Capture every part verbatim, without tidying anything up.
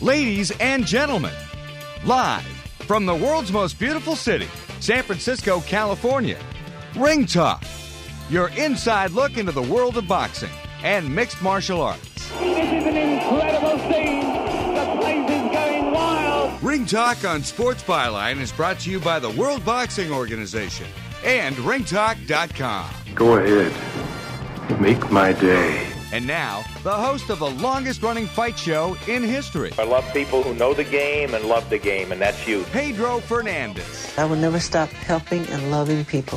Ladies and gentlemen, live from the world's most beautiful city, San Francisco, California, Ring Talk, your inside look into the world of boxing and mixed martial arts. This is an incredible scene. The place is going wild. Ring Talk on Sports Byline is brought to you by the World Boxing Organization and ring talk dot com. Go ahead. Make my day. And now, the host of the longest-running fight show in history. I love people who know the game and love the game, and that's you. Pedro Fernandez. I will never stop helping and loving people.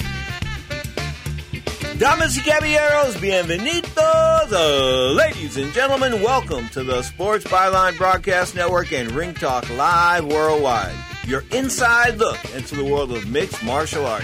Damas y caballeros, bienvenidos, uh, ladies and gentlemen, welcome to the Sports Byline Broadcast Network and Ring Talk Live Worldwide, your inside look into the world of mixed martial arts.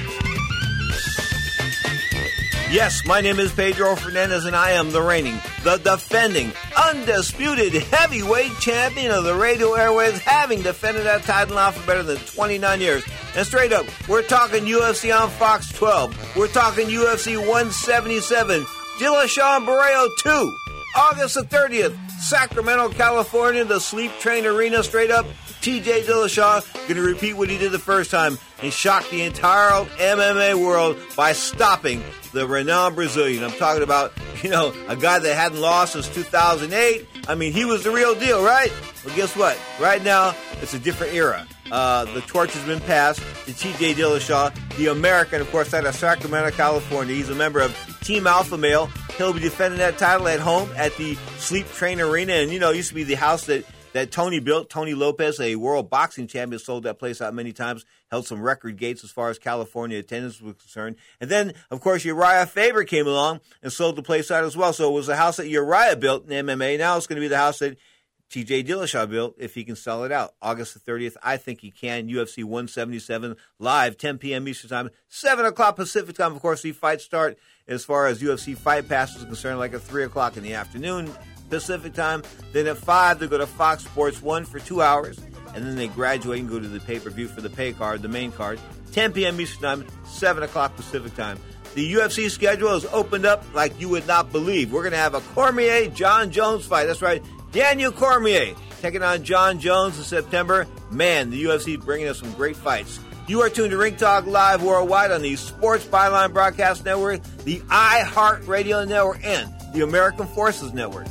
Yes, my name is Pedro Fernandez, and I am the reigning, the defending, undisputed heavyweight champion of the radio airwaves, having defended that title now for better than twenty-nine years. And straight up, we're talking U F C on Fox twelve. We're talking U F C one seventy-seven, Dillashaw and Barrero two, August the thirtieth, Sacramento, California, the Sleep Train Arena. Straight up, T J Dillashaw going to repeat what he did the first time and shock the entire M M A world by stopping the renowned Brazilian. I'm talking about, you know, a guy that hadn't lost since two thousand eight. I mean, he was the real deal, right? Well, guess what? Right now, it's a different era. Uh, the torch has been passed to T J Dillashaw, the American, of course, out of Sacramento, California. He's a member of Team Alpha Male. He'll be defending that title at home at the Sleep Train Arena. And, you know, it used to be the house that that Tony built. Tony Lopez, a world boxing champion, sold that place out many times, held some record gates as far as California attendance was concerned. And then, of course, Uriah Faber came along and sold the place out as well. So it was the house that Uriah built in M M A. Now it's going to be the house that T J Dillashaw built if he can sell it out. August the thirtieth, I think he can. U F C one seventy-seven live, ten p.m. Eastern Time, seven o'clock Pacific Time. Of course, the fights start as far as U F C Fight Pass is concerned, like at three o'clock in the afternoon Pacific Time. Then at five, they go to Fox Sports one for two hours. And then they graduate and go to the pay-per-view for the pay card, the main card. ten p.m. Eastern Time, seven o'clock Pacific Time. The U F C schedule is opened up like you would not believe. We're going to have a Cormier-John Jones fight. That's right, Daniel Cormier taking on John Jones in September. Man, the U F C bringing us some great fights. You are tuned to Ring Talk Live Worldwide on the Sports Byline Broadcast Network, the iHeartRadio Network, and the American Forces Network.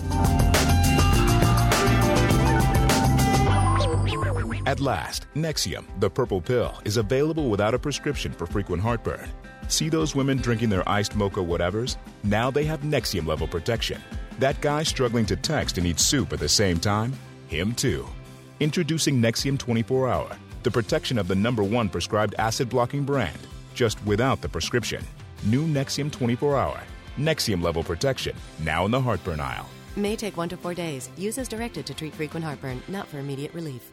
At last, Nexium, the purple pill, is available without a prescription for frequent heartburn. See those women drinking their iced mocha whatevers? Now they have Nexium level protection. That guy struggling to text and eat soup at the same time? Him too. Introducing Nexium twenty-four hour, the protection of the number one prescribed acid-blocking brand, just without the prescription. New Nexium twenty-four hour. Nexium level protection, now in the heartburn aisle. May take one to four days. Use as directed to treat frequent heartburn, not for immediate relief.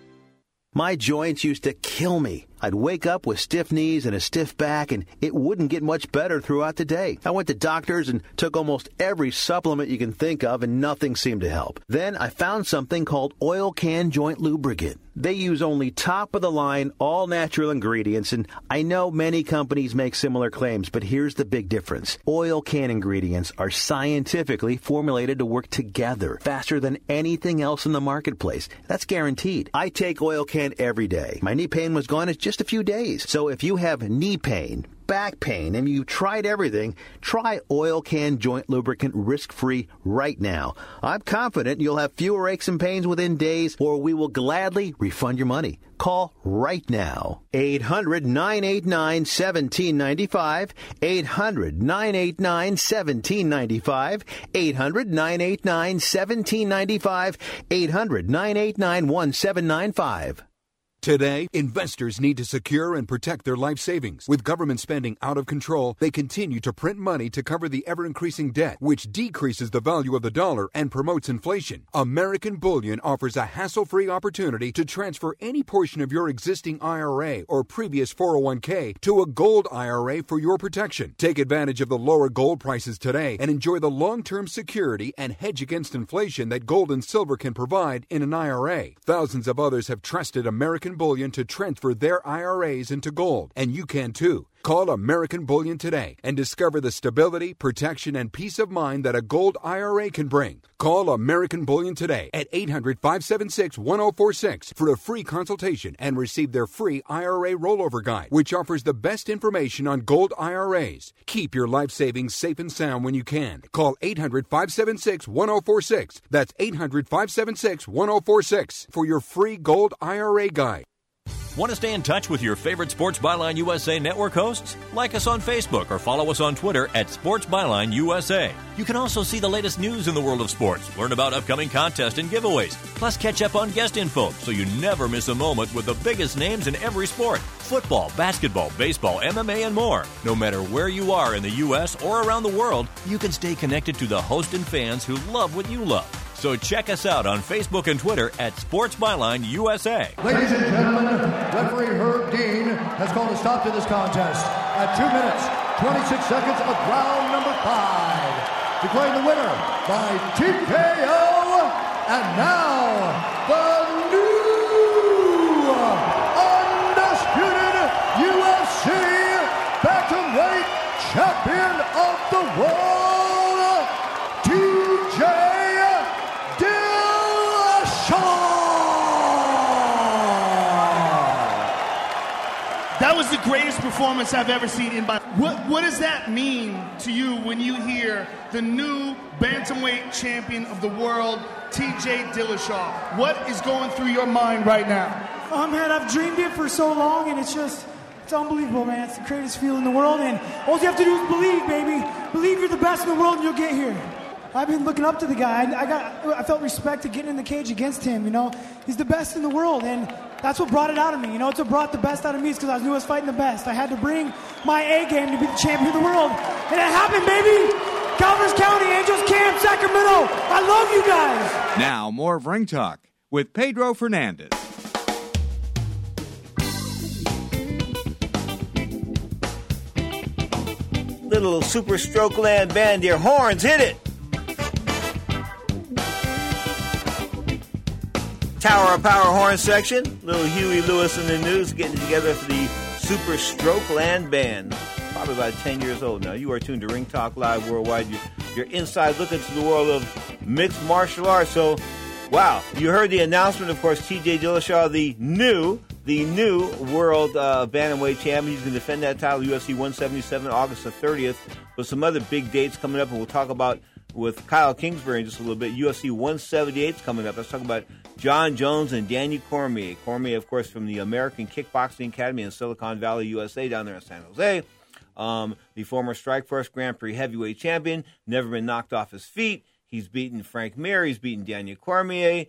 My joints used to kill me. I'd wake up with stiff knees and a stiff back, and it wouldn't get much better throughout the day. I went to doctors and took almost every supplement you can think of, and nothing seemed to help. Then I found something called Oil Can Joint Lubricant. They use only top-of-the-line, all-natural ingredients, and I know many companies make similar claims, but here's the big difference. Oil Can ingredients are scientifically formulated to work together faster than anything else in the marketplace. That's guaranteed. I take Oil Can every day. My knee pain was gone in just a few days. So if you have knee pain, back pain, and you've tried everything, try Oil Can Joint Lubricant risk-free right now. I'm confident you'll have fewer aches and pains within days, or we will gladly refund your money. Call right now. eight hundred, nine eight nine, one seven nine five. eight hundred, nine eight nine, one seven nine five. eight hundred, nine eight nine, one seven nine five. eight hundred, nine eight nine, one seven nine five. Today, investors need to secure and protect their life savings. With government spending out of control, they continue to print money to cover the ever-increasing debt, which decreases the value of the dollar and promotes inflation. American Bullion offers a hassle-free opportunity to transfer any portion of your existing I R A or previous four oh one k to a gold I R A for your protection. Take advantage of the lower gold prices today and enjoy the long-term security and hedge against inflation that gold and silver can provide in an I R A. Thousands of others have trusted American Bullion to transfer their I R As into gold, and you can too. Call American Bullion today and discover the stability, protection, and peace of mind that a gold I R A can bring. Call American Bullion today at eight hundred, five seven six, one oh four six for a free consultation and receive their free I R A rollover guide, which offers the best information on gold I R As. Keep your life savings safe and sound when you can. Call eight hundred, five seven six, one oh four six. That's eight hundred, five seven six, one oh four six for your free gold I R A guide. Want to stay in touch with your favorite Sports Byline U S A network hosts? Like us on Facebook or follow us on Twitter at Sports Byline U S A. You can also see the latest news in the world of sports, learn about upcoming contests and giveaways, plus catch up on guest info so you never miss a moment with the biggest names in every sport. Football, basketball, baseball, M M A, and more. No matter where you are in the U S or around the world, you can stay connected to the host and fans who love what you love. So check us out on Facebook and Twitter at Sports Byline U S A. Ladies and gentlemen, referee Herb Dean has called a stop to this contest at two minutes, twenty-six seconds of round number five. Declaring the winner by T K O, and now the new undisputed U F C bantamweight champion of the world, T J That was the greatest performance I've ever seen in my... What, what does that mean to you when you hear the new bantamweight champion of the world, T J Dillashaw? What is going through your mind right now? Oh, man, I've dreamed it for so long, and it's just... It's unbelievable, man. It's the greatest feeling in the world, and all you have to do is believe, baby. Believe you're the best in the world, and you'll get here. I've been looking up to the guy. I, I got, I felt respect to getting in the cage against him, you know. He's the best in the world, and that's what brought it out of me. You know, it's what brought the best out of me is because I knew I was fighting the best. I had to bring my A game to be the champion of the world, and it happened, baby. Calvert County, Angels Camp, Sacramento. I love you guys. Now, more of Ring Talk with Pedro Fernandez. Little Super Stroke Land band, your horns, hit it! Tower of Power horn section. Little Huey Lewis in the news getting together for the Super Stroke Land band. Probably about ten years old now. You are tuned to Ring Talk Live Worldwide. You're, you're inside looking to the world of mixed martial arts. So, wow, you heard the announcement, of course, T J Dillashaw, the new, the new world uh, bantamweight champion. He's going to defend that title, U F C one seventy-seven, August the thirtieth, with some other big dates coming up, and we'll talk about with Kyle Kingsbury in just a little bit. U F C one seventy-eight is coming up. Let's talk about John Jones and Daniel Cormier. Cormier, of course, from the American Kickboxing Academy in Silicon Valley, U S A, down there in San Jose. Um, the former Strikeforce Grand Prix heavyweight champion, never been knocked off his feet. He's beaten Frank Mir. He's beaten Daniel Cormier.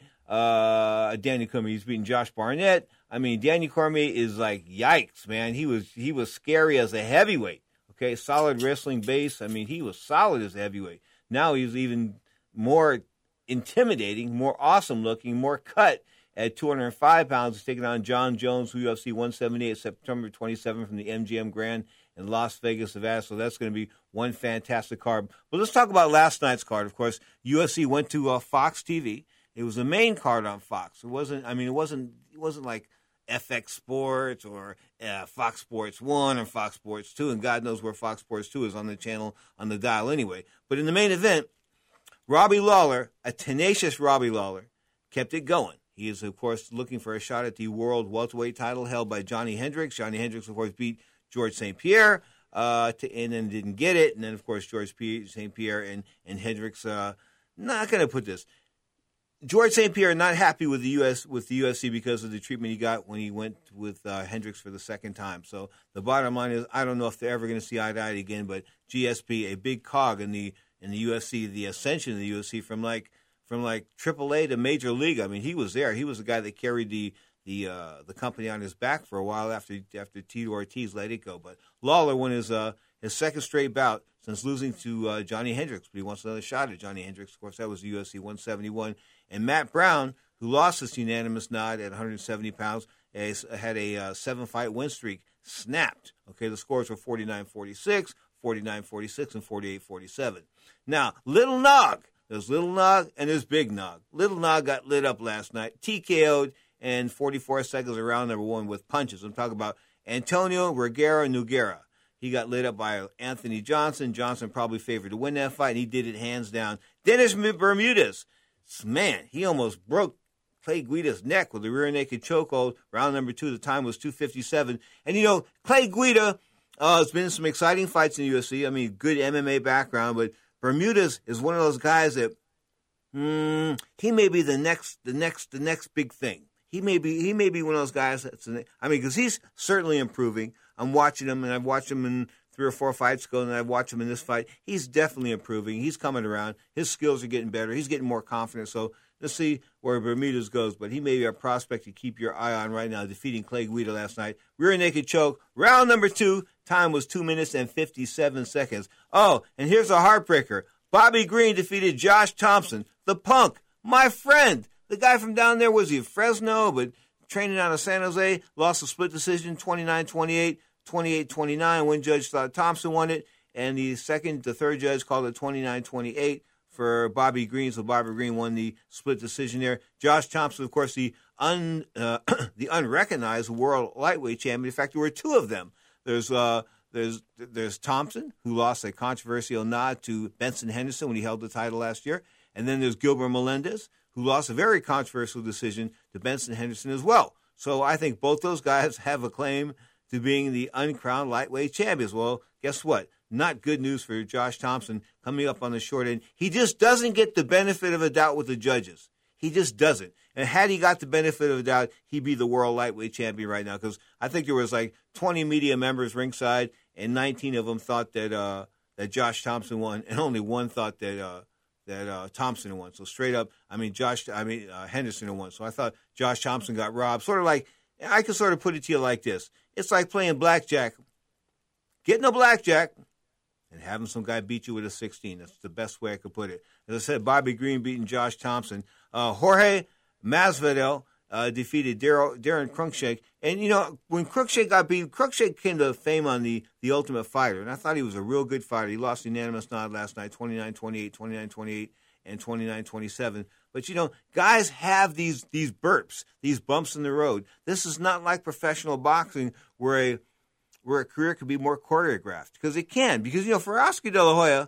Uh, Daniel Cormier. He's beaten Josh Barnett. I mean, Daniel Cormier is like, yikes, man. He was he was scary as a heavyweight. Okay, solid wrestling base. I mean, he was solid as a heavyweight. Now he's even more intimidating, more awesome looking, more cut at two hundred five pounds. He's taking on John Jones, who U F C one seventy-eight, September twenty-seventh from the M G M Grand in Las Vegas, Nevada. So that's going to be one fantastic card. But let's talk about last night's card. Of course, U F C went to uh, Fox T V. It was the main card on Fox. It wasn't. I mean, it wasn't. It wasn't like F X Sports or uh, Fox Sports One or Fox Sports Two, and God knows where Fox Sports Two is on the channel on the dial anyway. But in the main event, Robbie Lawler, a tenacious Robbie Lawler, kept it going. He is, of course, looking for a shot at the world welterweight title held by Johnny Hendricks. Johnny Hendricks, of course, beat George Saint Pierre, uh, to, and then didn't get it. And then, of course, George Saint Pierre and and Hendricks. Uh, not going to put this. George Saint Pierre not happy with the U S with the U F C because of the treatment he got when he went with uh, Hendricks for the second time. So the bottom line is, I don't know if they're ever going to see eye to eye again. But G S P, a big cog in the in the U F C, the ascension of the U F C from like from like triple A to Major League. I mean, he was there. He was the guy that carried the the uh, the company on his back for a while after after Tito Ortiz let it go. But Lawler won his uh, his second straight bout since losing to uh, Johnny Hendricks. But he wants another shot at Johnny Hendricks. Of course, that was the U F C one seventy-one. And Matt Brown, who lost his unanimous nod at one hundred seventy pounds, has, had a uh, seven-fight win streak snapped. Okay, the scores were forty-nine forty-six, forty-nine forty-six, and forty-eight forty-seven. Now, Little Nog, there's Little Nog and there's Big Nog. Little Nog got lit up last night, T K O'd, and forty-four seconds around number one with punches. I'm talking about Antonio Reguera Nogueira. He got lit up by Anthony Johnson. Johnson probably favored to win that fight, and he did it hands down. Dennis Bermudez, man, he almost broke Clay Guida's neck with a rear naked chokehold. Round number two, the time was two fifty-seven. And, you know, Clay Guida uh, has been in some exciting fights in the U F C. I mean, good M M A background, but Bermudez is one of those guys that mm, he may be the next, the next, the next big thing. He may be, he may be one of those guys that's, I mean, because he's certainly improving. I'm watching him, and I've watched him in three or four fights ago, and I've watched him in this fight. He's definitely improving. He's coming around. His skills are getting better. He's getting more confident. So let's see where Bermudez goes. But he may be a prospect to keep your eye on right now, defeating Clay Guida last night. Rear naked choke. Round number two. Time was two minutes and fifty-seven seconds. Oh, and here's a heartbreaker. Bobby Green defeated Josh Thompson, the punk, my friend. The guy from down there, was he Fresno, but training out of San Jose, lost a split decision, twenty-nine twenty-eight, twenty-eight twenty-nine. One judge thought Thompson won it, and the second, the third judge called it twenty-nine twenty-eight for Bobby Green, so Bobby Green won the split decision there. Josh Thompson, of course, the un uh, the unrecognized world lightweight champion. In fact, there were two of them. There's uh, there's there's Thompson, who lost a controversial nod to Benson Henderson when he held the title last year, and then there's Gilbert Melendez, who lost a very controversial decision to Benson Henderson as well. So I think both those guys have a claim to being the uncrowned lightweight champions. Well, guess what? Not good news for Josh Thompson coming up on the short end. He just doesn't get the benefit of a doubt with the judges. He just doesn't. And had he got the benefit of a doubt, he'd be the world lightweight champion right now, because I think there was like twenty media members ringside, and nineteen of them thought that uh, that Josh Thompson won, and only one thought that uh, that uh, Thompson won. So straight up, I mean, Josh, I mean uh, Henderson won. So I thought Josh Thompson got robbed. Sort of like, I could sort of put it to you like this: it's like playing blackjack, getting a blackjack, and having some guy beat you with a sixteen. That's the best way I could put it. As I said, Bobby Green beating Josh Thompson. Uh, Jorge Masvidal uh, defeated Darryl, Darren Cruikshank. And, you know, when Cruikshank got beat, Cruikshank came to fame on the, the Ultimate Fighter, and I thought he was a real good fighter. He lost unanimous nod last night, twenty-nine twenty-eight, twenty-nine twenty-eight, and twenty-nine twenty-seven. But, you know, guys have these these burps, these bumps in the road. This is not like professional boxing where a where a career could be more choreographed, because it can. Because, you know, for Oscar De La Hoya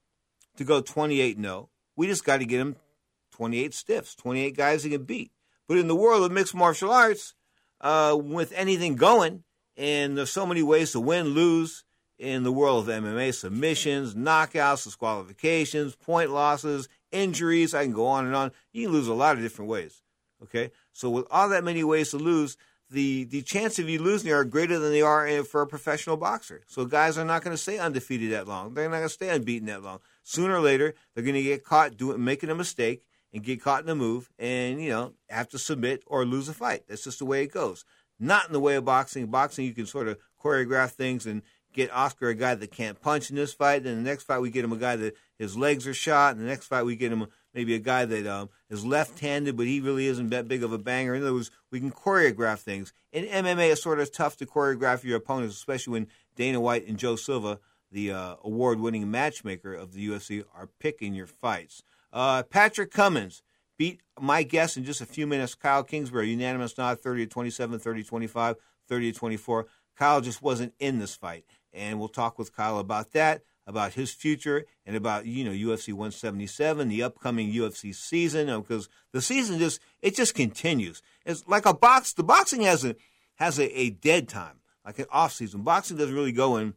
to go twenty-eight and oh, we just got to get him twenty-eight stiffs, twenty-eight guys he can beat. But in the world of mixed martial arts, uh, with anything going, and there's so many ways to win, lose in the world of M M A, submissions, knockouts, disqualifications, point losses, injuries, I can go on and on. You can lose a lot of different ways, okay? So with all that many ways to lose, the, the chance of you losing are greater than they are for a professional boxer. So guys are not going to stay undefeated that long. They're not going to stay unbeaten that long. Sooner or later, they're going to get caught doing making a mistake and get caught in a move and, you know, have to submit or lose a fight. That's just the way it goes. Not in the way of boxing. Boxing, you can sort of choreograph things and get Oscar a guy that can't punch in this fight. Then the next fight, we get him a guy that his legs are shot. And the next fight, we get him maybe a guy that um, is left-handed, but he really isn't that big of a banger. In other words, we can choreograph things. In M M A, it's sort of tough to choreograph your opponents, especially when Dana White and Joe Silva, the uh, award-winning matchmaker of the U F C, are picking your fights. Uh, Patrick Cummins beat my guest in just a few minutes, Kyle Kingsbury, unanimous nod, thirty to twenty-seven, thirty to twenty-five, thirty to twenty-four. Kyle just wasn't in this fight, and we'll talk with Kyle about that, about his future, and about, you know, U F C one seventy-seven, the upcoming U F C season, because the season just, it just continues. It's like a box. The boxing has a has a, a dead time, like an off season. Boxing doesn't really go in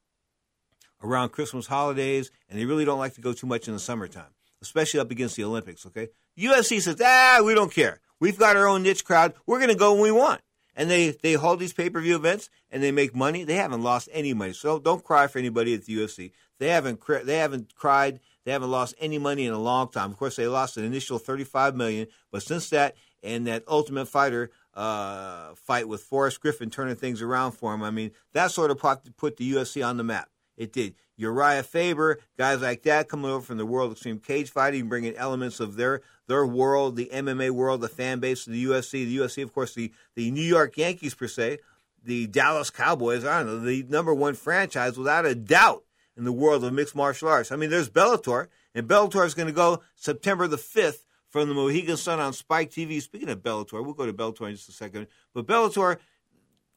around Christmas holidays, and they really don't like to go too much in the summertime, especially up against the Olympics, okay? U F C says, ah, we don't care. We've got our own niche crowd. We're going to go when we want. And they, they hold these pay-per-view events, and they make money. They haven't lost any money. So don't cry for anybody at the U F C. They haven't they haven't cried. They haven't lost any money in a long time. Of course, they lost an initial thirty-five million dollars, but since that and that Ultimate Fighter uh, fight with Forrest Griffin turning things around for him, I mean, that sort of put the U F C on the map. It did. Uriah Faber, guys like that coming over from the World Extreme Cage Fighting, bringing elements of their their world, the M M A world, the fan base of the U F C. The U F C, of course, the, the New York Yankees, per se, the Dallas Cowboys, I don't know, the number one franchise without a doubt in the world of mixed martial arts. I mean, there's Bellator, and Bellator is going to go September the fifth from the Mohegan Sun on Spike T V. Speaking of Bellator, we'll go to Bellator in just a second. But Bellator,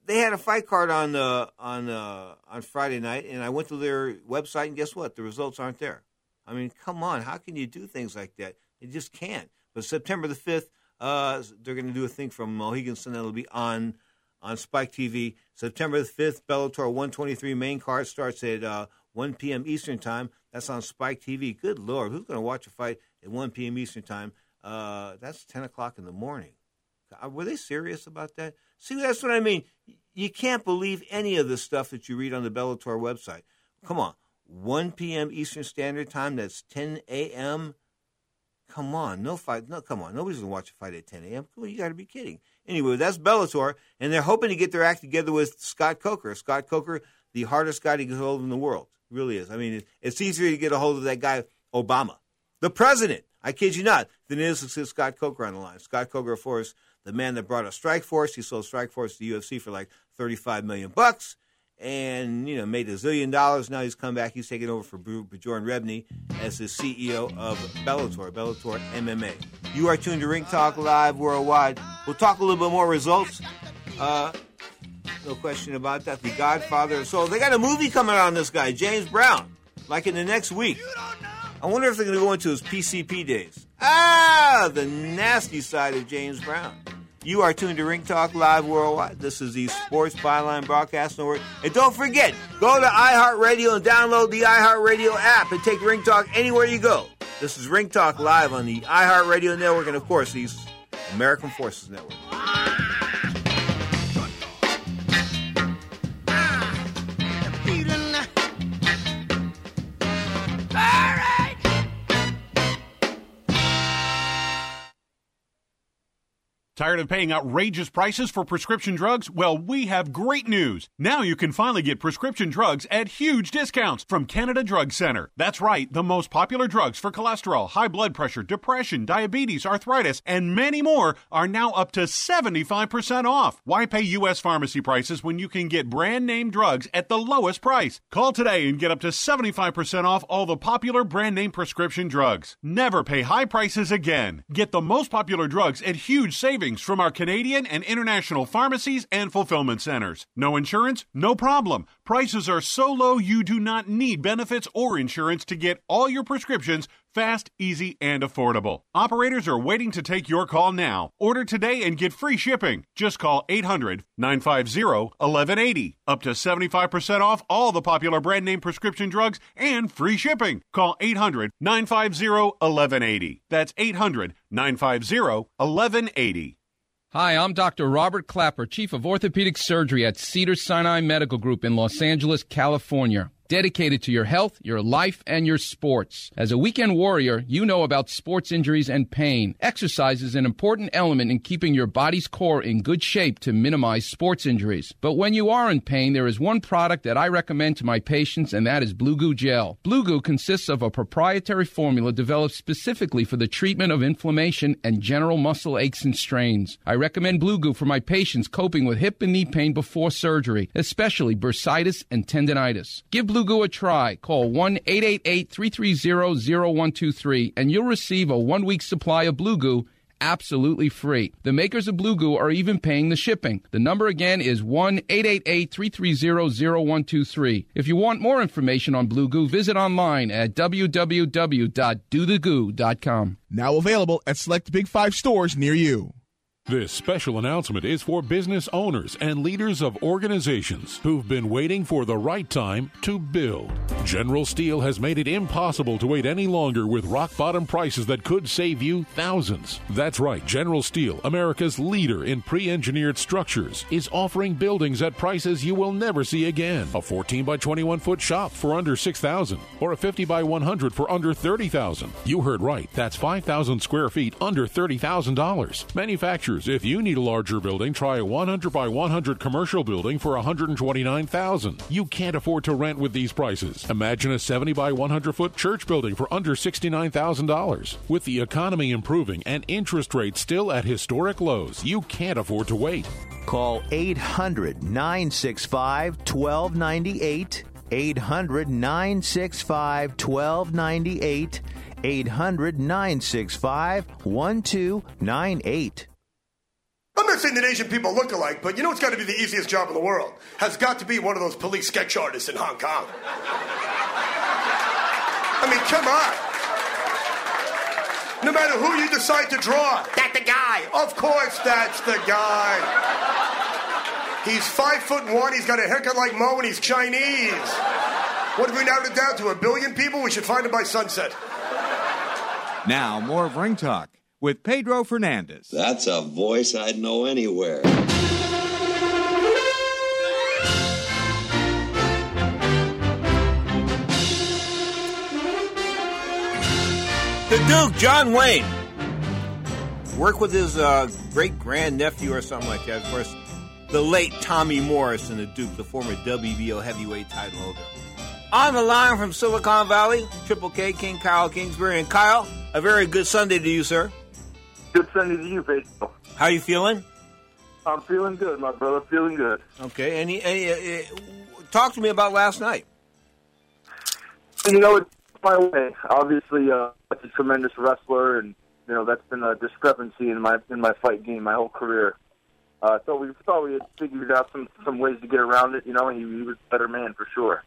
they had a fight card on uh, on uh, on Friday night, and I went to their website, and guess what? The results aren't there. I mean, come on. How can you do things like that? You just can't. But September the fifth, uh, they're going to do a thing from Mohegan Sun that'll be on on Spike T V. September the fifth, Bellator one twenty-three main card starts at uh, one p.m. Eastern Time. That's on Spike T V. Good Lord, who's going to watch a fight at one p.m. Eastern Time? Uh, that's ten o'clock in the morning. Were they serious about that? See, that's what I mean. You can't believe any of the stuff that you read on the Bellator website. Come on. one p.m. Eastern Standard Time, that's ten a.m.? Come on. No fight. No, come on. Nobody's going to watch a fight at ten a.m. Come on, you got to be kidding. Anyway, that's Bellator, and they're hoping to get their act together with Scott Coker. Scott Coker, the hardest guy to get a hold of in the world. Really is. I mean, it's easier to get a hold of that guy, Obama, the president. I kid you not, than it is to see Scott Coker on the line. Scott Coker, of course, the man that brought us Strikeforce. He sold Strikeforce to the U F C for like thirty-five million bucks, and you know made a zillion dollars. Now he's come back. He's taking over for Bjorn Rebney as the C E O of Bellator, Bellator M M A. You are tuned to Ring Talk Live Worldwide. We'll talk a little bit more results. Uh, no question about that. The Godfather. So they got a movie coming out on this guy, James Brown, like in the next week. I wonder if they're going to go into his P C P days. Ah, the nasty side of James Brown. You are tuned to Ring Talk Live Worldwide. This is the Sports Byline Broadcast Network. And don't forget, go to iHeartRadio and download the iHeartRadio app and take Ring Talk anywhere you go. This is Ring Talk Live on the iHeartRadio Network and, of course, the American Forces Network. Tired of paying outrageous prices for prescription drugs? Well, we have great news. Now you can finally get prescription drugs at huge discounts from Canada Drug Center. That's right, the most popular drugs for cholesterol, high blood pressure, depression, diabetes, arthritis, and many more are now up to seventy-five percent off. Why pay U S pharmacy prices when you can get brand name drugs at the lowest price? Call today and get up to seventy-five percent off all the popular brand name prescription drugs. Never pay high prices again. Get the most popular drugs at huge savings from our Canadian and international pharmacies and fulfillment centers. No insurance? No problem. Prices are so low you do not need benefits or insurance to get all your prescriptions fast, easy, and affordable. Operators are waiting to take your call now. Order today and get free shipping. Just call eight hundred, nine five zero, one one eight zero. Up to seventy-five percent off all the popular brand name prescription drugs and free shipping. Call eight hundred, nine five zero, one one eight zero. That's eight hundred, nine five zero, one one eight zero. Hi, I'm Doctor Robert Clapper, Chief of Orthopedic Surgery at Cedars-Sinai Medical Group in Los Angeles, California. Dedicated to your health, your life, and your sports. As a weekend warrior, you know about sports injuries and pain. Exercise is an important element in keeping your body's core in good shape to minimize sports injuries. But when you are in pain, there is one product that I recommend to my patients, and that is Blue Goo Gel. Blue Goo consists of a proprietary formula developed specifically for the treatment of inflammation and general muscle aches and strains. I recommend Blue Goo for my patients coping with hip and knee pain before surgery, especially bursitis and tendinitis. Give Blue Goo a try. Call one eight eight eight, three three zero, zero one two three and you'll receive a one-week supply of Blue Goo absolutely free. The makers of Blue Goo are even paying the shipping. The number again is one eight eight eight, three three zero, zero one two three. If you want more information on Blue Goo, visit online at w w w dot do the goo dot com. Now available at select Big Five stores near you. This special announcement is for business owners and leaders of organizations who've been waiting for the right time to build. General Steel has made it impossible to wait any longer with rock-bottom prices that could save you thousands. That's right, General Steel, America's leader in pre-engineered structures, is offering buildings at prices you will never see again. A fourteen by twenty-one foot shop for under six thousand dollars or a fifty by one hundred for under thirty thousand dollars. You heard right, that's five thousand square feet under thirty thousand dollars. Manufacturers, if you need a larger building, try a one hundred by one hundred commercial building for one hundred twenty-nine thousand dollars. You can't afford to rent with these prices. Imagine a seventy by one hundred foot church building for under sixty-nine thousand dollars. With the economy improving and interest rates still at historic lows, you can't afford to wait. Call eight hundred, nine six five, one two nine eight. eight hundred, nine six five, one two nine eight. eight hundred, nine six five, one two nine eight. I'm not saying that Asian people look alike, but you know it's got to be the easiest job in the world. Has got to be one of those police sketch artists in Hong Kong. I mean, come on. No matter who you decide to draw, that's the guy. Of course that's the guy. He's five foot one, he's got a haircut like Mo, and he's Chinese. What if we narrowed it down to a billion people? We should find him by sunset. Now, more of Ring Talk with Pedro Fernandez. That's a voice I'd know anywhere. The Duke, John Wayne, worked with his uh, great-grand-nephew or something like that. Of course, the late Tommy Morrison, the Duke, the former W B O heavyweight title holder. On the line from Silicon Valley, Triple K King Kyle Kingsbury. And Kyle, a very good Sunday to you, sir. Good Sunday to you, Pedro. How you feeling? I'm feeling good, my brother. Feeling good. Okay. Any, any uh, uh, talk to me about last night. You know, it's my way. Obviously, uh, that's a tremendous wrestler, and you know that's been a discrepancy in my in my fight game my whole career. Uh, so we thought we had figured out some some ways to get around it. You know, and he, he was a better man for sure.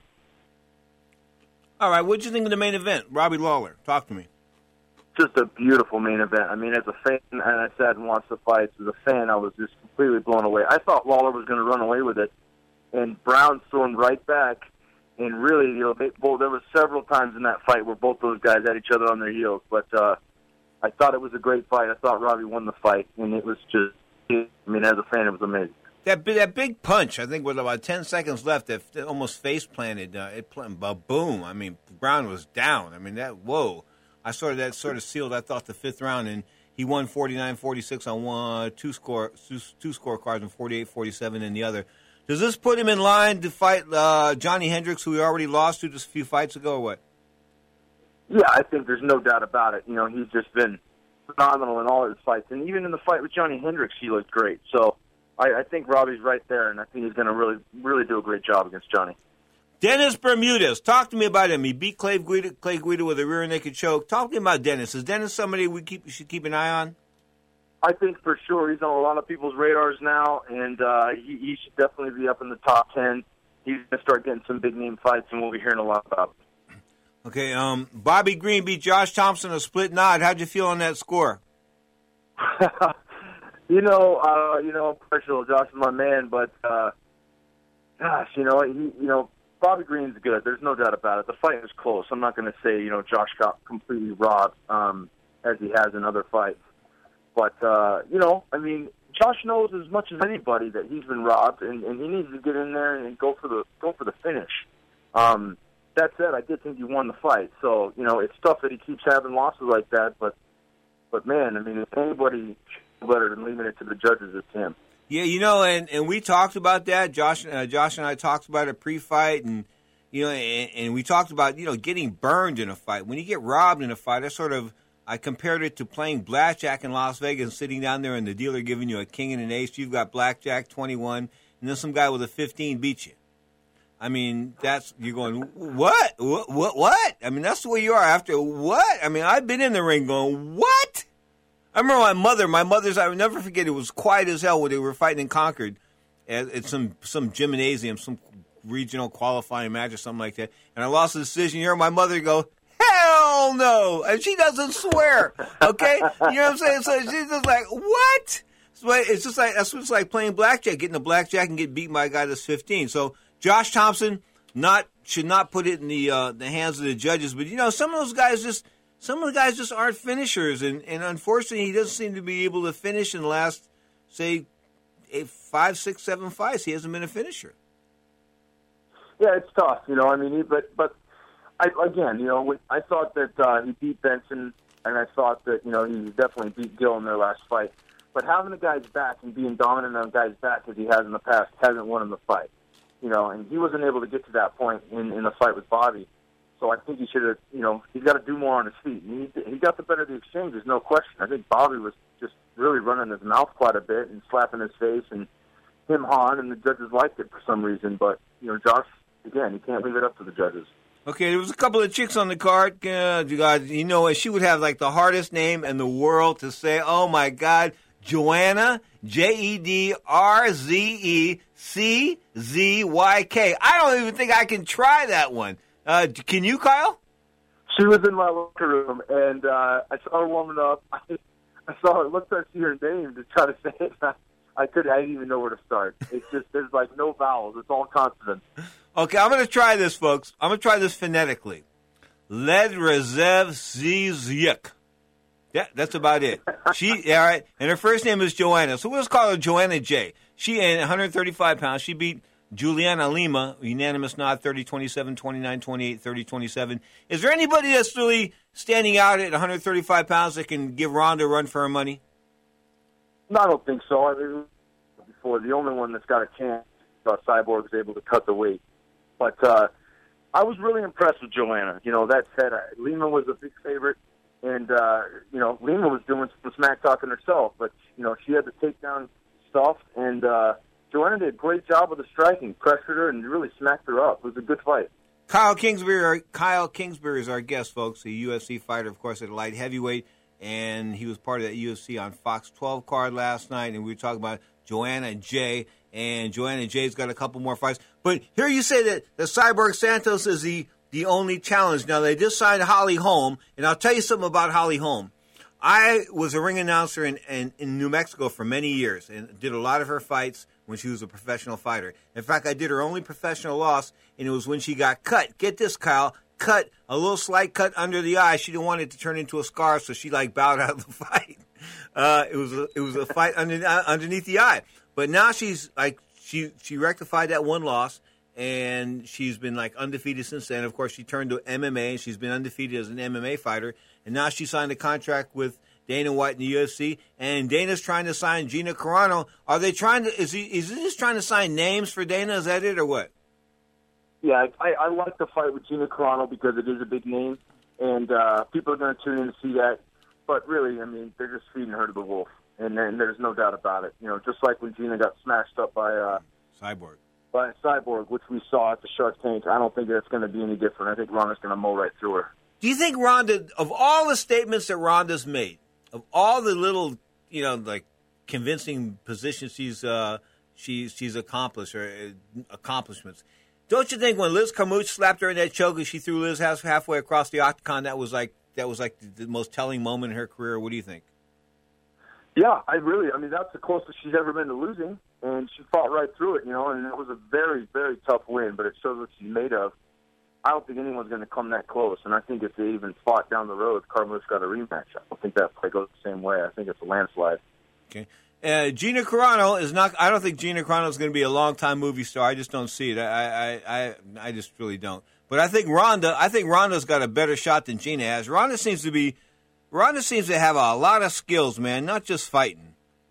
All right. What did you think of the main event, Robbie Lawler? Talk to me. Just a beautiful main event. I mean, as a fan, and I sat and watched the fights, as a fan, I was just completely blown away. I thought Lawler was going to run away with it, and Brown stormed right back. And really, you know, they, well, there were several times in that fight where both those guys had each other on their heels. But uh, I thought it was a great fight. I thought Robbie won the fight, and it was just, I mean, as a fan, it was amazing. That that big punch, I think, with about ten seconds left, it almost face planted. Uh, it planted, boom. I mean, Brown was down. I mean, that whoa. I sort of that sort of sealed, I thought, the fifth round, and he won forty-nine forty-six on one, two score two, two scorecards and forty-eight forty-seven in the other. Does this put him in line to fight uh, Johnny Hendricks, who he already lost to just a few fights ago, or what? Yeah, I think there's no doubt about it. You know, he's just been phenomenal in all his fights, and even in the fight with Johnny Hendricks, he looked great. So I, I think Robbie's right there, and I think he's going to really, really do a great job against Johnny. Dennis Bermudez, talk to me about him. He beat Clay Guida, Clay Guida with a rear naked choke. Talk to me about Dennis. Is Dennis somebody we keep should keep an eye on? I think for sure he's on a lot of people's radars now, and uh, he, he should definitely be up in the top ten. He's going to start getting some big-name fights, and we'll be hearing a lot about him. Okay, um, Bobby Green beat Josh Thompson a split nod. How'd you feel on that score? you know, uh, you know, I'm personal. Josh is my man, but uh, gosh, you know, he, you know, Bobby Green's good. There's no doubt about it. The fight was close. I'm not going to say, you know, Josh got completely robbed um, as he has in other fights. But, uh, you know, I mean, Josh knows as much as anybody that he's been robbed, and, and he needs to get in there and go for the go for the finish. Um, that said, I did think he won the fight. So, you know, it's tough that he keeps having losses like that. But, but man, I mean, if anybody should better than leaving it to the judges, it's him. Yeah, you know, and, and we talked about that. Josh, uh, Josh and I talked about it pre-fight, and you know, and, and we talked about you know getting burned in a fight. When you get robbed in a fight, I sort of I compared it to playing blackjack in Las Vegas, and sitting down there, and the dealer giving you a king and an ace. You've got blackjack twenty-one, and then some guy with a fifteen beats you. I mean, that's you're going what what what what? I mean, that's the way you are after what? I mean, I've been in the ring going what? I remember my mother, my mother's, I will never forget, it was quiet as hell when they were fighting in Concord at, at some, some gymnasium, some regional qualifying match or something like that. And I lost the decision. You hear my mother go, hell no. And she doesn't swear. Okay? You know what I'm saying? So she's just like, what? So it's just like, that's what it's like playing blackjack, getting a blackjack and get beat by a guy that's fifteen. So Josh Thompson not should not put it in the uh, the hands of the judges. But, you know, some of those guys just, Some of the guys just aren't finishers, and, and unfortunately, he doesn't seem to be able to finish in the last, say, eight, five, six, seven fights. He hasn't been a finisher. Yeah, it's tough, you know. I mean, he, but but I, again, you know, I thought that uh, he beat Benson, and I thought that you know he definitely beat Gill in their last fight. But having the guy's back and being dominant on the guy's back as he has in the past hasn't won him the fight, you know. And he wasn't able to get to that point in, in the fight with Bobby. So I think he should have, you know, he's got to do more on his feet. And he, he got the better of the exchange, there's no question. I think Bobby was just really running his mouth quite a bit and slapping his face, and him on, and the judges liked it for some reason. But, you know, Josh, again, he can't leave it up to the judges. Okay, there was a couple of chicks on the card. Uh, you guys, you know, she would have, like, the hardest name in the world to say. Oh, my God, Joanna, J E D R Z E C Z Y K. I don't even think I can try that one. Uh, can you, Kyle? She was in my locker room, and uh, I saw her warming up. I, I saw her, looked at see her name to try to say it. I could. I didn't even know where to start. It's just there's like no vowels. It's all consonants. Okay, I'm going to try this, folks. I'm going to try this phonetically. Led Rezev Zizyk. Yeah, that's about it. She, all right, and her first name is Joanna. So we'll just call her Joanna J. She, at one hundred thirty-five pounds, she beat Juliana Lima, unanimous nod, thirty twenty-seven, twenty-nine twenty-eight, thirty twenty-seven. Is there anybody that's really standing out at one hundred thirty-five pounds that can give Ronda a run for her money? No, I don't think so. I mean, before the only one that's got a chance, uh, Cyborg is able to cut the weight. But uh, I was really impressed with Joanna. You know, that said, uh, Lima was a big favorite, and uh, you know, Lima was doing some smack talking herself. But you know, she had the takedown stuff, and uh, Joanna did a great job with the striking, pressured her, and really smacked her up. It was a good fight. Kyle Kingsbury, Kyle Kingsbury is our guest, folks. A U F C fighter, of course, at light heavyweight. And he was part of that U F C on Fox twelve card last night, and we were talking about Joanna J. And Joanna J's got a couple more fights. But here you say that the Cyborg Santos is the, the only challenge. Now, they just signed Holly Holm, and I'll tell you something about Holly Holm. I was a ring announcer in, in, in New Mexico for many years and did a lot of her fights when she was a professional fighter. In fact, I did her only professional loss, and it was when she got cut. Get this, Kyle. Cut, a little slight cut under the eye. She didn't want it to turn into a scar, so she like bowed out of the fight. Uh, it was a, it was a fight under, uh, underneath the eye. But now she's like she she rectified that one loss, and she's been like undefeated since then. Of course, she turned to M M A, and she's been undefeated as an M M A fighter. And now she signed a contract with Dana White in the U F C, and Dana's trying to sign Gina Carano. Are they trying to? Is he is he just trying to sign names for Dana? Is that it or what? Yeah, I, I like the fight with Gina Carano because it is a big name, and uh, people are going to tune in to see that. But really, I mean, they're just feeding her to the wolf, and then there's no doubt about it. You know, just like when Gina got smashed up by uh, Cyborg, by Cyborg, which we saw at the Shark Tank. I don't think that's going to be any different. I think Ronda's going to mow right through her. Do you think Ronda, of all the statements that Ronda's made, of all the little, you know, like convincing positions she's uh, she's she's accomplished or uh, accomplishments? Don't you think when Liz Carmouche slapped her in that choke and she threw Liz half, halfway across the octagon, that was like that was like the, the most telling moment in her career? What do you think? Yeah, I really, I mean, that's the closest she's ever been to losing, and she fought right through it, you know, and it was a very, very tough win, but it shows what she's made of. I don't think anyone's going to come that close, and I think if they even fought down the road, Carmouche got a rematch. I don't think that play goes the same way. I think it's a landslide. Okay. Uh, Gina Carano is not. I don't think Gina Carano is going to be a long-time movie star. I just don't see it. I, I, I, I just really don't. But I think Ronda. I think Ronda's got a better shot than Gina has. Ronda seems to be. Ronda seems to have a lot of skills, man. Not just fighting.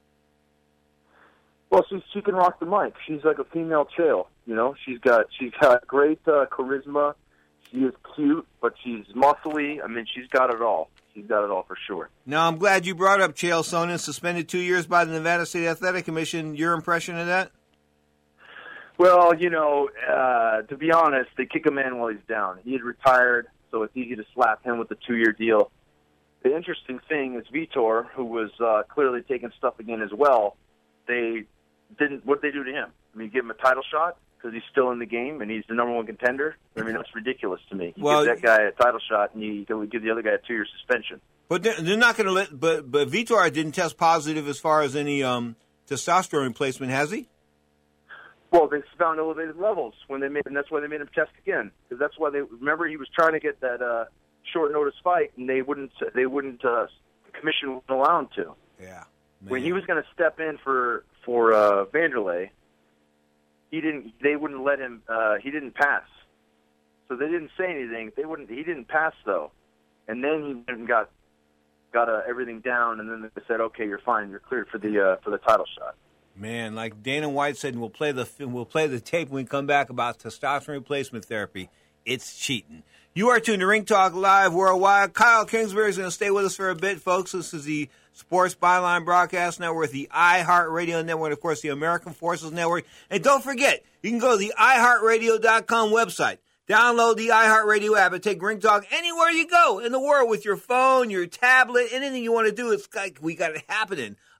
Well, she she can rock the mic. She's like a female Chael. You know, she's got she's got great uh, charisma. She is cute, but she's muscly. I mean, she's got it all. She's got it all for sure. Now, I'm glad you brought up Chael Sonnen, suspended two years by the Nevada State Athletic Commission. Your impression of that? Well, you know, uh, to be honest, they kick a man while he's down. He had retired, so it's easy to slap him with a two-year deal. The interesting thing is Vitor, who was uh, clearly taking stuff again as well, they didn't. What did they do to him? I mean, give him a title shot because he's still in the game and he's the number one contender? I mean, that's ridiculous to me. You well, give that guy a title shot and you give the other guy a two-year suspension. But they're, they're not going to let. But but Vitor didn't test positive as far as any um, testosterone replacement, has he? Well, they found elevated levels when they made, and that's why they made him test again. Because that's why they remember he was trying to get that uh, short notice fight, and they wouldn't. They wouldn't. Uh, the commission wouldn't allow him to. Yeah. Man. When he was going to step in for for uh, Vanderlei, he didn't. They wouldn't let him. Uh, he didn't pass. So they didn't say anything. They wouldn't. He didn't pass though, and then he went and got got uh, everything down, and then they said, "Okay, you're fine. You're cleared for the uh, for the title shot." Man, like Dana White said, we'll play the we'll play the tape when we come back about testosterone replacement therapy. It's cheating. You are tuned to Ring Talk Live Worldwide. Kyle Kingsbury is going to stay with us for a bit, folks. This is the Sports Byline Broadcast Network, the iHeartRadio Network, and, of course, the American Forces Network. And don't forget, you can go to the i heart radio dot com website. Download the iHeartRadio app and take Ring Talk anywhere you go in the world with your phone, your tablet, anything you want to do. It's like we got it happening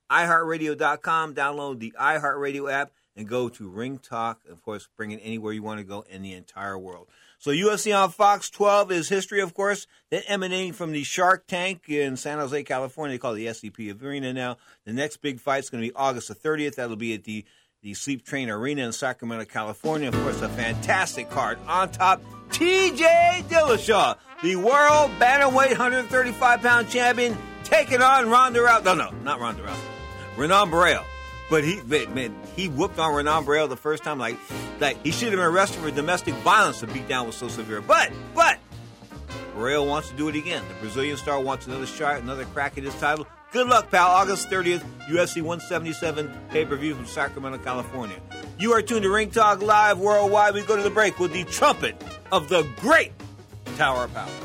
i heart radio dot com, download the iHeartRadio app, and go to Ring Talk. Of course, bring it anywhere you want to go in the entire world. So U F C on Fox twelve is history, of course, then emanating from the Shark Tank in San Jose, California. They call it the S C P Arena now. The next big fight is going to be August the thirtieth. That'll be at the, the Sleep Train Arena in Sacramento, California. Of course, a fantastic card. On top, T J Dillashaw, the world bantamweight one thirty-five pound champion, taking on Ronda Rousey. No, no, not Ronda Rousey. Renan Barão. But he, man, he whooped on Renan Barão the first time. Like, like he should have been arrested for domestic violence. The beatdown was so severe. But, but, Barão wants to do it again. The Brazilian star wants another shot, another crack at his title. Good luck, pal. August thirtieth, U F C one seventy-seven pay-per-view from Sacramento, California. You are tuned to Ring Talk Live worldwide. We go to the break with the trumpet of the great Tower of Power.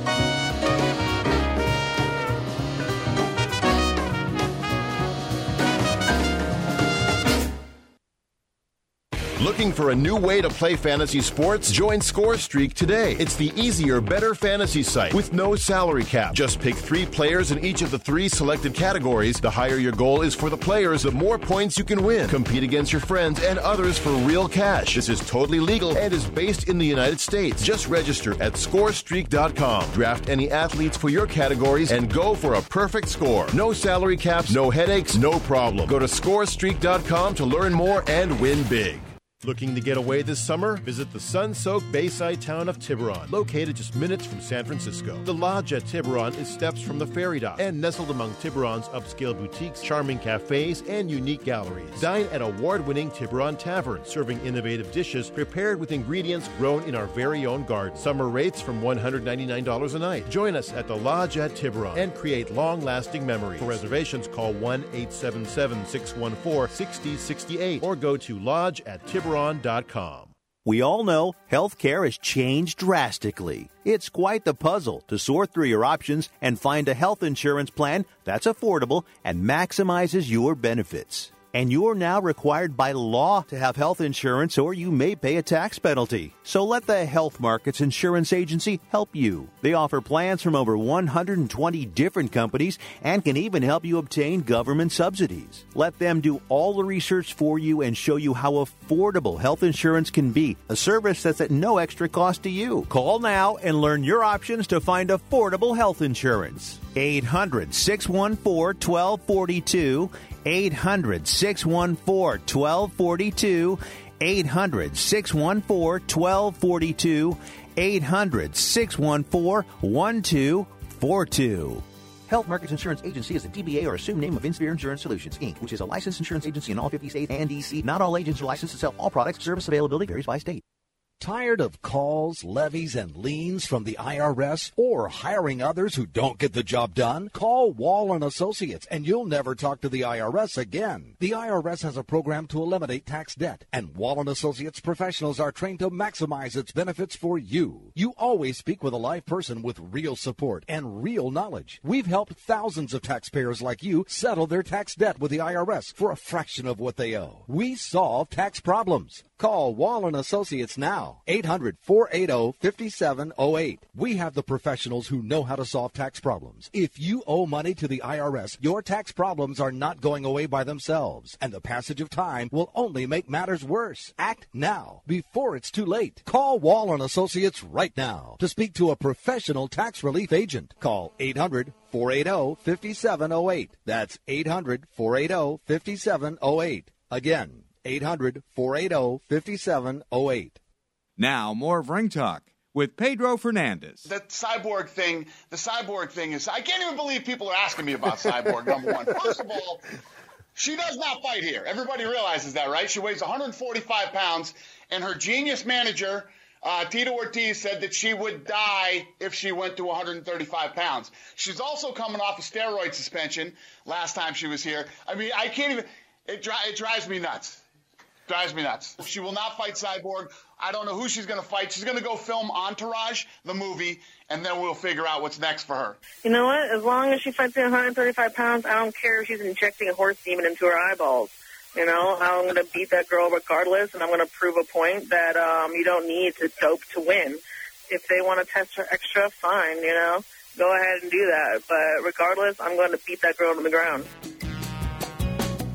Looking for a new way to play fantasy sports? Join ScoreStreak today. It's the easier, better fantasy site with no salary cap. Just pick three players in each of the three selected categories. The higher your goal is for the players, the more points you can win. Compete against your friends and others for real cash. This is totally legal and is based in the United States. Just register at score streak dot com. Draft any athletes for your categories and go for a perfect score. No salary caps, no headaches, no problem. Go to score streak dot com to learn more and win big. Looking to get away this summer? Visit the sun-soaked bayside town of Tiburon, located just minutes from San Francisco. The Lodge at Tiburon is steps from the ferry dock and nestled among Tiburon's upscale boutiques, charming cafes, and unique galleries. Dine at award-winning Tiburon Tavern, serving innovative dishes prepared with ingredients grown in our very own garden. Summer rates from one hundred ninety-nine dollars a night. Join us at the Lodge at Tiburon and create long-lasting memories. For reservations, call one eight seven seven, six one four, six zero six eight or go to lodge at tiburon dot com. We all know healthcare has changed drastically. It's quite the puzzle to sort through your options and find a health insurance plan that's affordable and maximizes your benefits. And you're now required by law to have health insurance or you may pay a tax penalty. So let the Health Markets Insurance Agency help you. They offer plans from over one hundred twenty different companies and can even help you obtain government subsidies. Let them do all the research for you and show you how affordable health insurance can be, a service that's at no extra cost to you. Call now and learn your options to find affordable health insurance. eight hundred, six one four, one two four two. eight hundred, six one four, one two four two. eight hundred, six one four, one two four two. eight hundred, six one four, one two four two. Health Markets Insurance Agency is a D B A or assumed name of Inspire Insurance Solutions, Incorporated, which is a licensed insurance agency in all fifty states and D C. Not all agents are licensed to sell all products. Service availability varies by state. Tired of calls, levies, and liens from the I R S or hiring others who don't get the job done? Call Wall and Associates and you'll never talk to the I R S again. The I R S has a program to eliminate tax debt, and Wall and Associates professionals are trained to maximize its benefits for you. You always speak with a live person with real support and real knowledge. We've helped thousands of taxpayers like you settle their tax debt with the I R S for a fraction of what they owe. We solve tax problems. Call Wall and Associates now. eight hundred, four eight zero, five seven zero eight. We have the professionals who know how to solve tax problems. If you owe money to the I R S, your tax problems are not going away by themselves, and the passage of time will only make matters worse. Act now, before it's too late. Call Wall and Associates right now to speak to a professional tax relief agent. Call eight hundred, four eight zero, five seven zero eight. That's eight hundred, four eight zero, five seven zero eight. Again, eight hundred, four eight zero, five seven zero eight. Now, more of Ring Talk with Pedro Fernandez. The cyborg thing, the cyborg thing is, I can't even believe people are asking me about cyborg, number one. First of all, she does not fight here. Everybody realizes that, right? She weighs one hundred forty-five pounds, and her genius manager, uh, Tito Ortiz, said that she would die if she went to one hundred thirty-five pounds. She's also coming off a steroid suspension last time she was here. I mean, I can't even, it, dri- it drives me nuts. Drives me nuts. She will not fight Cyborg. I don't know who she's going to fight. She's going to go film Entourage, the movie, and then we'll figure out what's next for her. You know what? As long as she fights at one hundred thirty-five pounds, I don't care if she's injecting a horse demon into her eyeballs. You know, I'm going to beat that girl regardless, and I'm going to prove a point that um, you don't need to dope to win. If they want to test her extra, fine, you know. Go ahead and do that. But regardless, I'm going to beat that girl to the ground.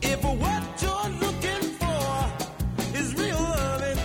If what you're looking for is real loving,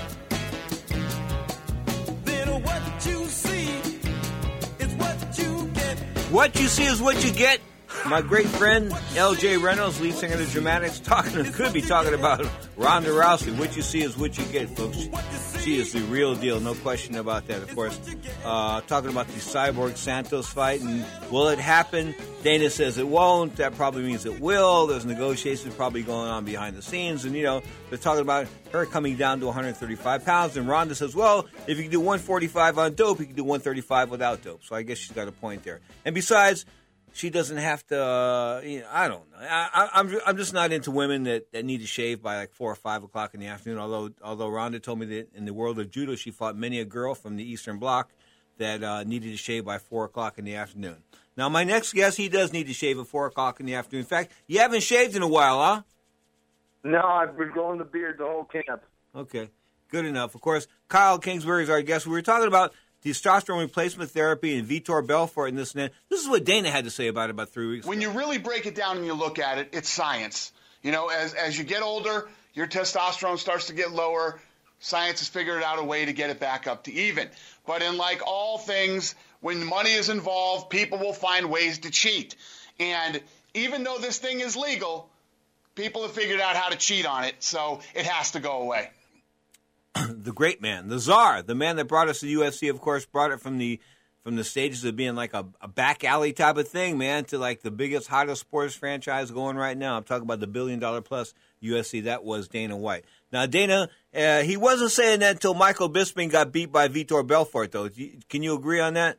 then what you see is what you get. What you see is what you get. My great friend L J Reynolds, lead singer of the Dramatics, talking could be talking about Ronda Rousey. What you see is what you get, folks. She is the real deal, no question about that. Of course, uh, talking about the Cyborg Santos fight, and will it happen? Dana says it won't. That probably means it will. There's negotiations probably going on behind the scenes, and you know they're talking about her coming down to one hundred thirty-five pounds. And Ronda says, well, if you can do one forty-five on dope, you can do one thirty-five without dope. So I guess she's got a point there. And besides, she doesn't have to, uh, you know, I don't know. I, I, I'm I'm just not into women that, that need to shave by like four or five o'clock in the afternoon, although although Ronda told me that in the world of judo, she fought many a girl from the Eastern Bloc that uh, needed to shave by four o'clock in the afternoon. Now, my next guest, he does need to shave at four o'clock in the afternoon. In fact, you haven't shaved in a while, huh? No, I've been growing the beard the whole camp. Okay, good enough. Of course, Kyle Kingsbury is our guest. We were talking about testosterone replacement therapy and Vitor Belfort and this and that. This is what Dana had to say about it about three weeks ago. When you really break it down and you look at it, it's science. You know, as as you get older, your testosterone starts to get lower. Science has figured out a way to get it back up to even. But in like all things, when money is involved, people will find ways to cheat. And even though this thing is legal, people have figured out how to cheat on it, so it has to go away. The great man, the czar, the man that brought us to U F C, of course, brought it from the from the stages of being like a, a back alley type of thing, man, to like the biggest, hottest sports franchise going right now. I'm talking about the billion dollar plus U F C. That was Dana White. Now, Dana, uh, he wasn't saying that until Michael Bisping got beat by Vitor Belfort, though. Can you agree on that?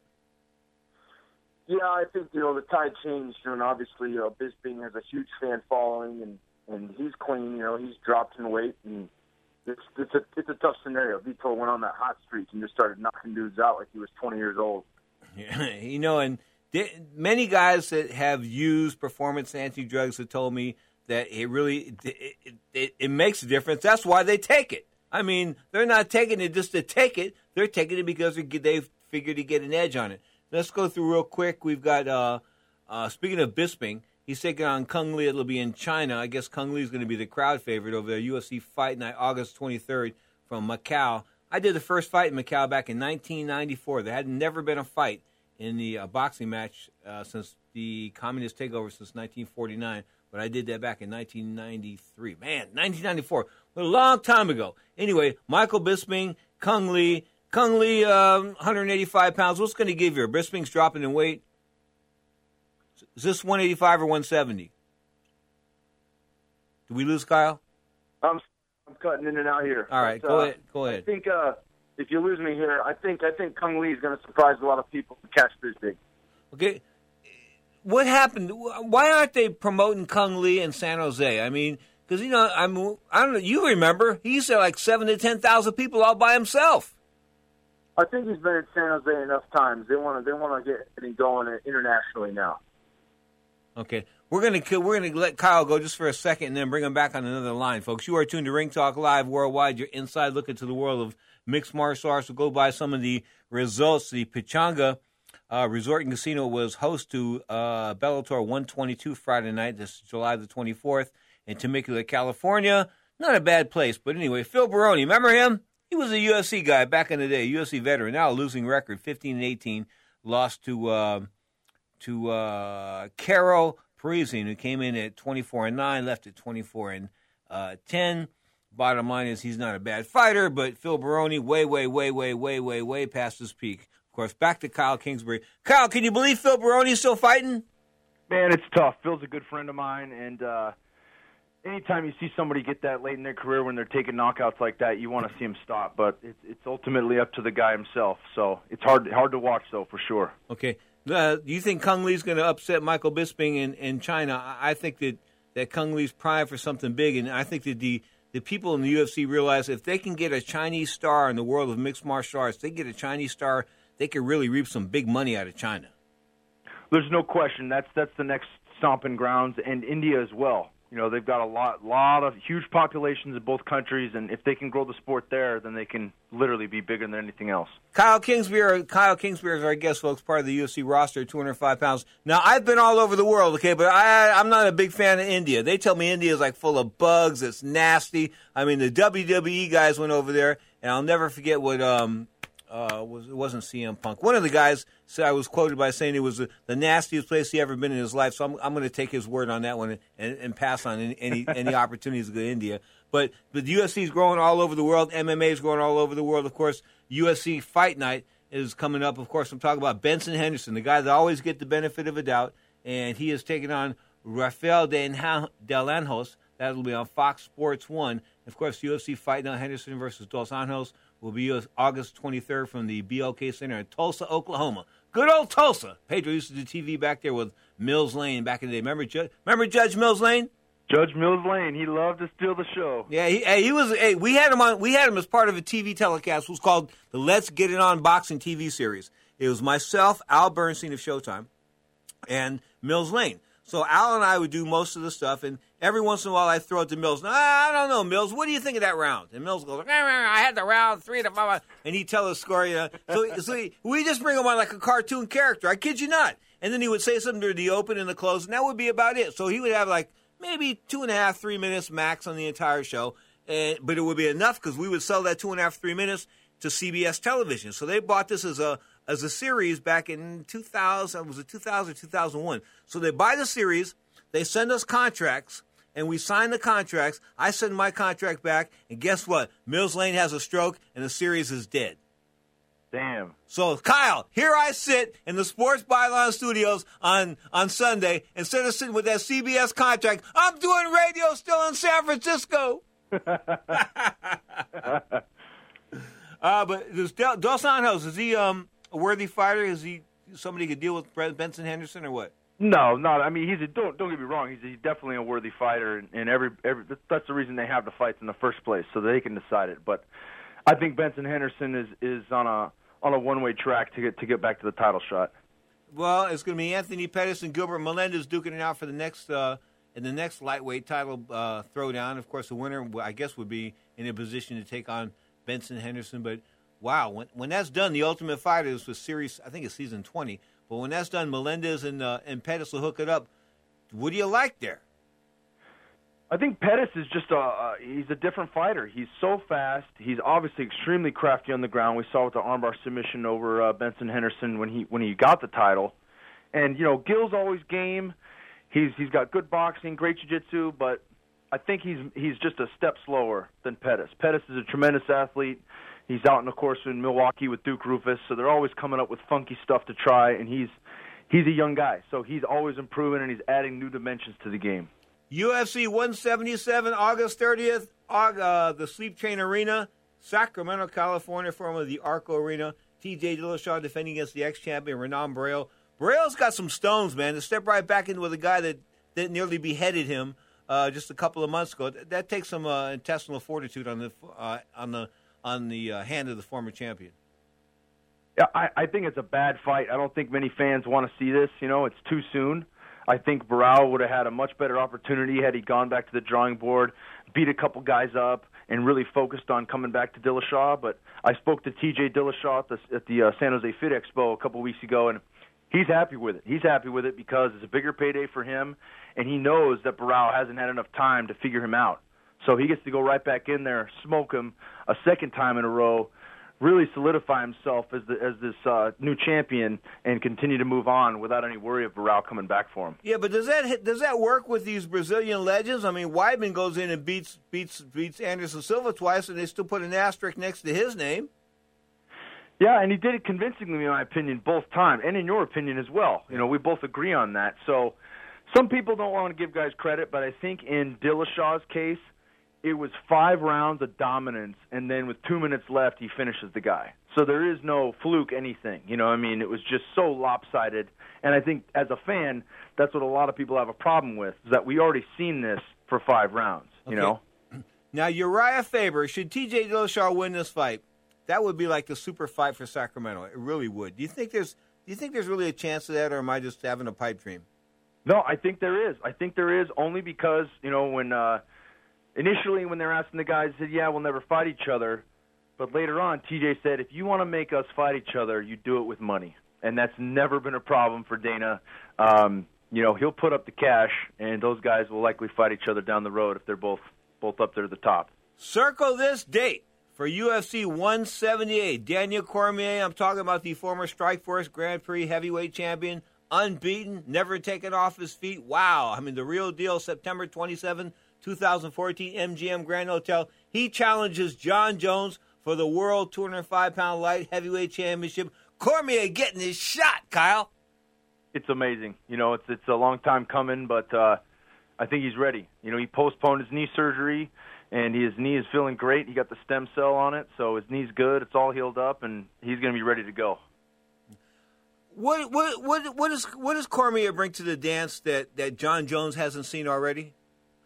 Yeah, I think, you know, the tide changed, and obviously, you know, Bisping has a huge fan following, and, and he's clean, you know, he's dropped in weight, and It's it's a it's a tough scenario. Vitor went on that hot streak and just started knocking dudes out like he was twenty years old. Yeah, you know, and th- many guys that have used performance-enhancing drugs have told me that it really it, it, it makes a difference. That's why they take it. I mean, they're not taking it just to take it. They're taking it because they figure to get an edge on it. Let's go through real quick. We've got uh, uh, speaking of Bisping. He's taking on Kung Lee. It'll be in China. I guess Kung Lee is going to be the crowd favorite over there. U F C Fight Night, August twenty-third from Macau. I did the first fight in Macau back in nineteen ninety-four. There had never been a fight in the uh, boxing match uh, since the communist takeover since nineteen forty-nine. But I did that back in nineteen ninety-three. Man, nineteen ninety-four. A long time ago. Anyway, Michael Bisping, Kung Lee. Kung Lee, uh, one hundred eighty-five pounds. What's going to give you? Bisping's dropping in weight. Is this one eighty-five or one seventy? Did we lose Kyle? I'm I'm cutting in and out here. All right, but, go uh, ahead. Go ahead. I think uh, if you lose me here, I think I think Kung Lee is going to surprise a lot of people to catch Bisping. Okay, what happened? Why aren't they promoting Kung Lee in San Jose? I mean, because you know, I'm I don't know. You remember he used to have like seven to ten thousand people all by himself. I think he's been in San Jose enough times. They want to they want to get him going internationally now. Okay, we're gonna we're gonna let Kyle go just for a second and then bring him back on another line, folks. You are tuned to Ring Talk Live Worldwide. Your inside look into the world of mixed martial arts. We'll go by some of the results. The Pechanga uh, Resort and Casino was host to uh, Bellator one twenty-two Friday night. This is July the twenty-fourth in Temecula, California. Not a bad place, but anyway, Phil Baroni, remember him? He was a U F C guy back in the day, U F C veteran. Now a losing record, fifteen and eighteen, lost to. Uh, to uh, Carol Parisian, who came in at twenty-four and nine, left at twenty-four and ten. Bottom line is he's not a bad fighter, but Phil Baroni way, way, way, way, way, way, way past his peak. Of course, back to Kyle Kingsbury. Kyle, can you believe Phil Baroni's still fighting? Man, it's tough. Phil's a good friend of mine, and uh, anytime you see somebody get that late in their career when they're taking knockouts like that, you want to see him stop. But it's, it's ultimately up to the guy himself. So it's hard, hard to watch, though, for sure. Okay. Uh, do you think Kung Lee's going to upset Michael Bisping in, in China? I think that, that Kung Lee's primed for something big, and I think that the, the people in the U F C realize if they can get a Chinese star in the world of mixed martial arts, they get a Chinese star, they could really reap some big money out of China. There's no question. That's that's the next stomping grounds, and India as well. You know, they've got a lot, lot of huge populations in both countries, and if they can grow the sport there, then they can literally be bigger than anything else. Kyle Kingsbury, Kyle Kingsbury is our guest, folks, part of the U F C roster, two hundred five pounds. Now, I've been all over the world, okay, but I, I'm not a big fan of India. They tell me India is like full of bugs. It's nasty. I mean, the W W E guys went over there, and I'll never forget what um, uh, was. It wasn't C M Punk. One of the guys said I was quoted by saying it was the, the nastiest place he ever been in his life. So I'm, I'm going to take his word on that one and, and pass on any any, any opportunities to go to India. But but the U F C is growing all over the world. M M A is growing all over the world. Of course, U F C Fight Night is coming up. Of course, I'm talking about Benson Henderson, the guy that always get the benefit of a doubt, and he is taking on Rafael Del Anjos. That will be on Fox Sports one. Of course, U F C Fight Night Henderson versus Dos Anjos will be August twenty-third from the B L K Center in Tulsa, Oklahoma. Good old Tulsa. Pedro used to do T V back there with Mills Lane back in the day. Remember, Judge, remember Judge Mills Lane? Judge Mills Lane, he loved to steal the show. Yeah, he, hey, he was. Hey, we had him on. We had him as part of a T V telecast. It was called the Let's Get It On Boxing T V series. It was myself, Al Bernstein of Showtime, and Mills Lane. So Al and I would do most of the stuff, and every once in a while I throw it to Mills. I don't know, Mills. What do you think of that round? And Mills goes, I had the round three to five, and he'd tell the score. You know. So, so he, we just bring him on like a cartoon character. I kid you not. And then he would say something during the open and the close, and that would be about it. So he would have like maybe two and a half, three minutes max on the entire show, and but it would be enough because we would sell that two and a half, three minutes to C B S television. So they bought this as a as a series back in two thousand. Was it two thousand, two thousand one? So they buy the series, they send us contracts, and we sign the contracts. I send my contract back, and guess what? Mills Lane has a stroke, and the series is dead. Damn. So, Kyle, here I sit in the Sports Byline Studios on, on Sunday. Instead of sitting with that C B S contract, I'm doing radio still in San Francisco. uh, but this Dos Anjos, is he um, a worthy fighter? Is he somebody who could deal with Benson Henderson or what? No, not. I mean, he's a, don't don't get me wrong. He's, he's definitely a worthy fighter, and, and every every that's the reason they have the fights in the first place, so they can decide it. But I think Benson Henderson is, is on a on a one way track to get to get back to the title shot. Well, it's going to be Anthony Pettis and Gilbert Melendez duking it out for the next uh, in the next lightweight title uh, throwdown. Of course, the winner, I guess, would be in a position to take on Benson Henderson. But wow, when when that's done, the Ultimate Fighter is for series. I think it's season twenty. But when that's done, Melendez and uh, and Pettis will hook it up. What do you like there? I think Pettis is just a uh, he's a different fighter. He's so fast. He's obviously extremely crafty on the ground. We saw with the armbar submission over uh, Benson Henderson when he when he got the title. And you know, Gil's always game. He's he's got good boxing, great jiu-jitsu, but I think he's he's just a step slower than Pettis. Pettis is a tremendous athlete. He's out, in, of course, in Milwaukee with Duke Roufus, so they're always coming up with funky stuff to try, and he's he's a young guy, so he's always improving, and he's adding new dimensions to the game. U F C one seventy-seven, August thirtieth, uh, the Sleep Train Arena, Sacramento, California, formerly the Arco Arena. T J Dillashaw defending against the ex-champion Renan Barrero. Barrero's got some stones, man, to step right back in with a guy that, that nearly beheaded him uh, just a couple of months ago. That, that takes some uh, intestinal fortitude on the uh, on the on the uh, hand of the former champion. Yeah, I, I think it's a bad fight. I don't think many fans want to see this. You know, it's too soon. I think Barrero would have had a much better opportunity had he gone back to the drawing board, beat a couple guys up, and really focused on coming back to Dillashaw. But I spoke to T J Dillashaw at the, at the uh, San Jose Fit Expo a couple weeks ago, and he's happy with it. He's happy with it because it's a bigger payday for him, and he knows that Barrero hasn't had enough time to figure him out. So he gets to go right back in there, smoke him a second time in a row, really solidify himself as the, as this uh, new champion, and continue to move on without any worry of Barrero coming back for him. Yeah, but does that does that work with these Brazilian legends? I mean, Weidman goes in and beats beats beats Anderson Silva twice, and they still put an asterisk next to his name. Yeah, and he did it convincingly, in my opinion, both times, and in your opinion as well. You know, we both agree on that. So some people don't want to give guys credit, but I think in Dillashaw's case, it was five rounds of dominance, and then with two minutes left, he finishes the guy. So there is no fluke anything. You know what I mean? It was just so lopsided. And I think as a fan, that's what a lot of people have a problem with, is that we already seen this for five rounds, you Okay. know? Now, Uriah Faber, should T J Dillashaw win this fight, that would be like the super fight for Sacramento. It really would. Do you think there's do you think there's really a chance of that, or am I just having a pipe dream? No, I think there is. I think there is only because, you know, when uh, initially when they were asking the guys, they said, yeah, we'll never fight each other. But later on, T J said, if you want to make us fight each other, you do it with money. And that's never been a problem for Dana. Um, you know, he'll put up the cash, and those guys will likely fight each other down the road if they're both both up there at the top. Circle this date for U F C one seventy-eight. Daniel Cormier, I'm talking about the former Strikeforce Grand Prix heavyweight champion, unbeaten, never taken off his feet. Wow. I mean, the real deal, September twenty-seventh, twenty fourteen, M G M Grand Hotel. He challenges John Jones for the World two hundred five pound Light Heavyweight Championship. Cormier getting his shot, Kyle. It's amazing. You know, it's it's a long time coming, but uh, I think he's ready. You know, he postponed his knee surgery, and his knee is feeling great. He got the stem cell on it, so his knee's good. It's all healed up, and he's going to be ready to go. What what what what is what does Cormier bring to the dance that, that John Jones hasn't seen already?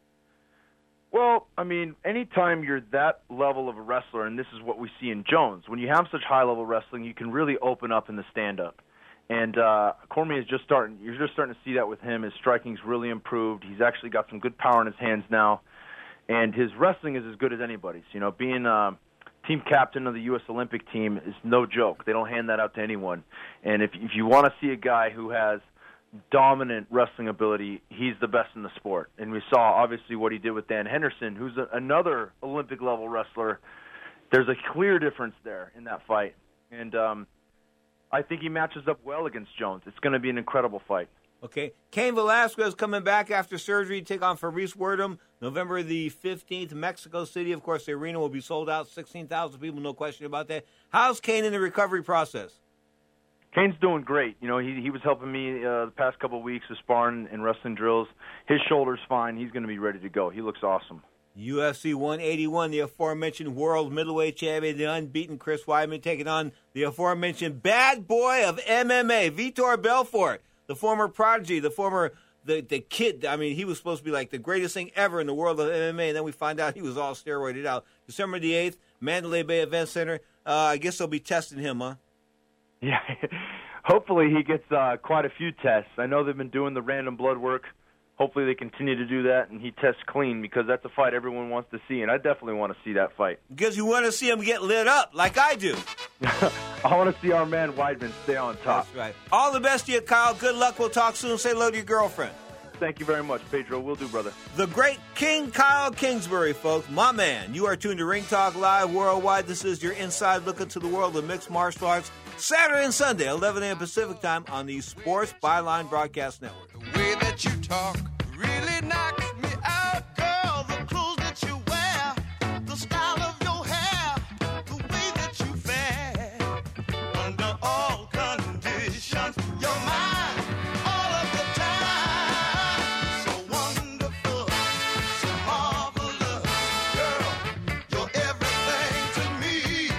Well, I mean, anytime you're that level of a wrestler, and this is what we see in Jones, when you have such high-level wrestling, you can really open up in the stand-up. And uh, Cormier is just starting. You're just starting to see that with him. His striking's really improved. He's actually got some good power in his hands now, and his wrestling is as good as anybody's. You know, being uh, team captain of the U S Olympic team is no joke. They don't hand that out to anyone. And if if you want to see a guy who has dominant wrestling ability, he's the best in the sport. And we saw, obviously, what he did with Dan Henderson, who's a, another Olympic-level wrestler. There's a clear difference there in that fight. And um, I think he matches up well against Jones. It's going to be an incredible fight. Okay. Cain Velasquez coming back after surgery to take on Fabrice Werdum November the fifteenth, Mexico City. Of course, the arena will be sold out, sixteen thousand people, no question about that. How's Cain in the recovery process? Cain's doing great. You know, he he was helping me uh, the past couple of weeks with sparring and wrestling drills. His shoulder's fine. He's going to be ready to go. He looks awesome. U F C one eighty-one, the aforementioned world middleweight champion, the unbeaten Chris Weidman, taking on the aforementioned bad boy of M M A, Vitor Belfort, the former prodigy, the former the the kid. I mean, he was supposed to be like the greatest thing ever in the world of M M A, and then we find out he was all steroided out. December the eighth, Mandalay Bay Event Center. Uh, I guess they'll be testing him, huh? Yeah, hopefully he gets uh, quite a few tests. I know they've been doing the random blood work. Hopefully they continue to do that, and he tests clean, because that's a fight everyone wants to see, and I definitely want to see that fight. Because you want to see him get lit up, like I do. I want to see our man Weidman stay on top. That's right. All the best to you, Kyle. Good luck. We'll talk soon. Say hello to your girlfriend. Thank you very much, Pedro. Will do, brother. The great King Kyle Kingsbury, folks. My man. You are tuned to Ring Talk Live Worldwide. This is your inside look into the world of mixed martial arts. Saturday and Sunday, eleven a.m. Pacific time on the Sports Byline Broadcast Network. The way that you talk really knocks me out, girl. The clothes that you wear, the style of your hair, the way that you fare. Under all conditions, you're mine all of the time. So wonderful, so marvelous, girl. You're everything to me.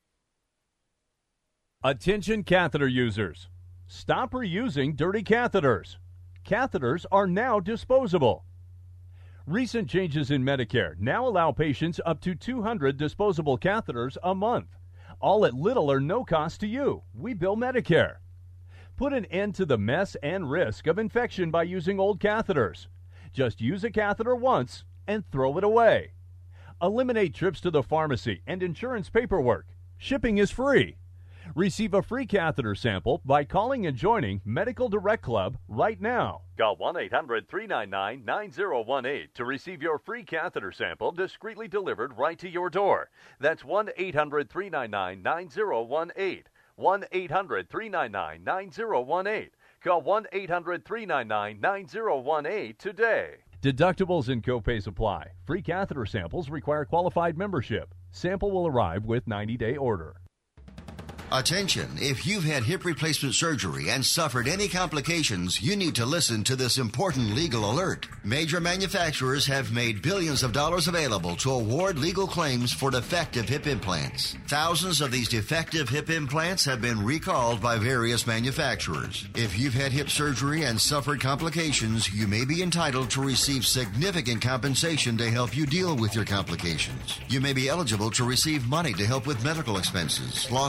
Attention catheter users. Stop reusing dirty catheters. Catheters are now disposable. Recent changes in Medicare now allow patients up to two hundred disposable catheters a month, all at little or no cost to you. We bill Medicare. Put an end to the mess and risk of infection by using old catheters. Just use a catheter once and throw it away. Eliminate trips to the pharmacy and insurance paperwork. Shipping is free. Receive a free catheter sample by calling and joining Medical Direct Club right now. Call one eight hundred three nine nine nine zero one eight to receive your free catheter sample discreetly delivered right to your door. That's one eight hundred three nine nine nine zero one eight. one eight hundred three nine nine nine zero one eight. Call one eight hundred three nine nine nine zero one eight today. Deductibles and copays apply. Free catheter samples require qualified membership. Sample will arrive with ninety-day order. Attention, if you've had hip replacement surgery and suffered any complications, you need to listen to this important legal alert. Major manufacturers have made billions of dollars available to award legal claims for defective hip implants. Thousands of these defective hip implants have been recalled by various manufacturers. If you've had hip surgery and suffered complications, you may be entitled to receive significant compensation to help you deal with your complications. You may be eligible to receive money to help with medical expenses, lost wages,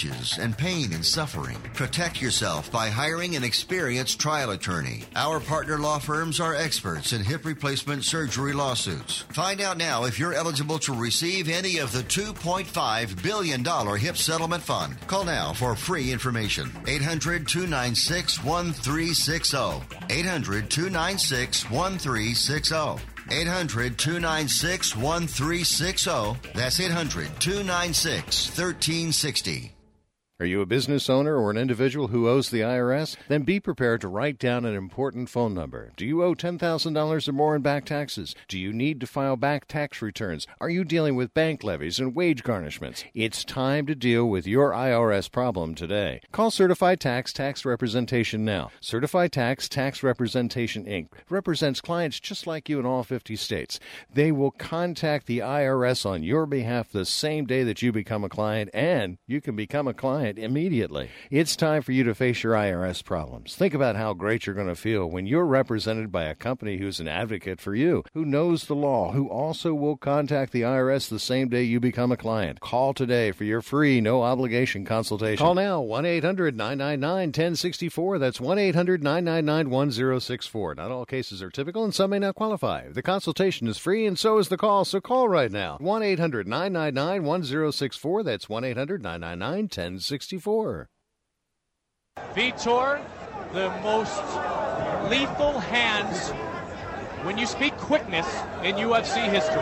stitches and pain and suffering. Protect yourself by hiring an experienced trial attorney. Our partner law firms are experts in hip replacement surgery lawsuits. Find out now if you're eligible to receive any of the two point five billion dollars HIP settlement fund. Call now for free information. eight hundred, two nine six, one three six zero. eight hundred, two nine six, one three six zero. eight hundred, two nine six, one three six zero. That's eight hundred, two nine six, one three six zero. Are you a business owner or an individual who owes the I R S? Then be prepared to write down an important phone number. Do you owe ten thousand dollars or more in back taxes? Do you need to file back tax returns? Are you dealing with bank levies and wage garnishments? It's time to deal with your I R S problem today. Call Certified Tax Tax Representation now. Certified Tax Tax Representation, Incorporated represents clients just like you in all fifty states. They will contact the I R S on your behalf the same day that you become a client, and you can become a client immediately. It's time for you to face your I R S problems. Think about how great you're going to feel when you're represented by a company who's an advocate for you, who knows the law, who also will contact the I R S the same day you become a client. Call today for your free, no-obligation consultation. Call now, one eight hundred, nine nine nine, one zero six four. That's one eight hundred, nine nine nine, one zero six four. Not all cases are typical, and some may not qualify. The consultation is free, and so is the call, so call right now. one eight hundred, nine nine nine, one zero six four. That's one eight hundred, nine nine nine, one zero six four. Vitor, the most lethal hands when you speak quickness in U F C history.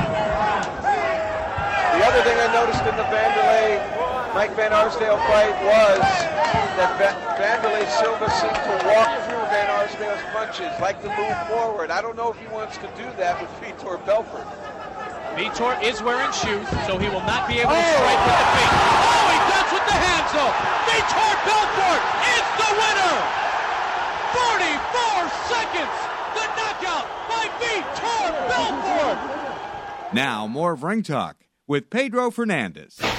The other thing I noticed in the Vanderlei Mike Van Arsdale fight was that Va- Vanderlei Silva seemed to walk through Van Arsdale's punches, like to move forward. I don't know if he wants to do that with Vitor Belfort. Vitor is wearing shoes, so he will not be able to oh. strike with the feet. Oh, he does with the hands, though. Vitor Belfort is the winner. forty-four seconds. The knockout by Vitor Belfort. Now, more of Ring Talk with Pedro Fernandez. The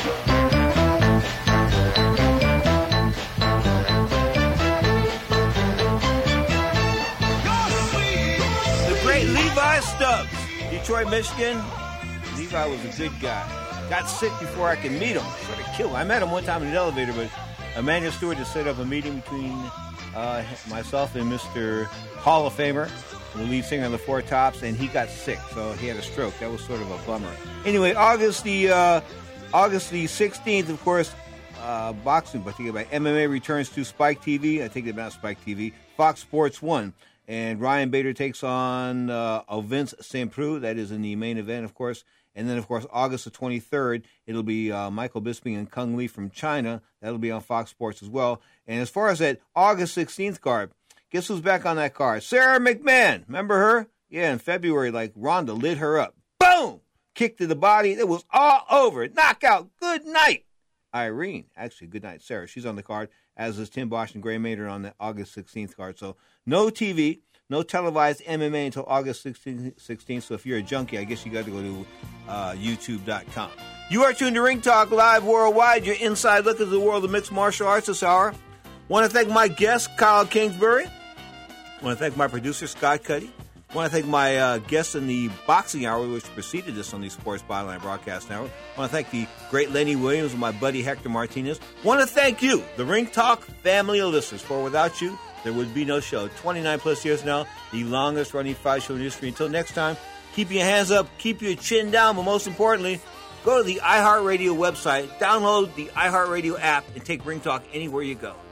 great Levi Stubbs. Detroit, Michigan. Levi was a good guy. Got sick before I could meet him. Sort of killed him. I met him one time in the elevator, but Emmanuel Stewart had set up a meeting between uh, myself and Mister Hall of Famer, the lead singer of the Four Tops, and he got sick, so he had a stroke. That was sort of a bummer. Anyway, August the uh, August the sixteenth, of course, uh, boxing, but think about M M A returns to Spike T V. I think about Spike T V. Fox Sports one. And Ryan Bader takes on uh, Vince Saint Preux. That is in the main event, of course. And then, of course, August the twenty-third, it'll be uh, Michael Bisping and Kung Lee from China. That'll be on Fox Sports as well. And as far as that August sixteenth card, guess who's back on that card? Sarah McMahon. Remember her? Yeah, in February, like Ronda lit her up. Boom! Kick to the body. It was all over. Knockout. Good night. Irene. Actually, good night, Sarah. She's on the card, as is Tim Bosch and Gray Maynard on the August sixteenth card. So no T V, no televised M M A until August sixteenth. So if you're a junkie, I guess you got to go to uh, YouTube dot com. You are tuned to Ring Talk Live Worldwide, your inside look at the world of mixed martial arts this hour. Want to thank my guest, Kyle Kingsbury. Want to thank my producer, Scott Cuddy. Want to thank my uh, guests in the boxing hour, which preceded this on the Sports Byline Broadcast Network. Want to thank the great Lenny Williams and my buddy Hector Martinez. Want to thank you, the Ring Talk family of listeners, for without you, there would be no show. twenty-nine plus years now, the longest running fight show in history. Until next time, keep your hands up, keep your chin down, but most importantly, go to the iHeartRadio website, download the iHeartRadio app, and take Ring Talk anywhere you go.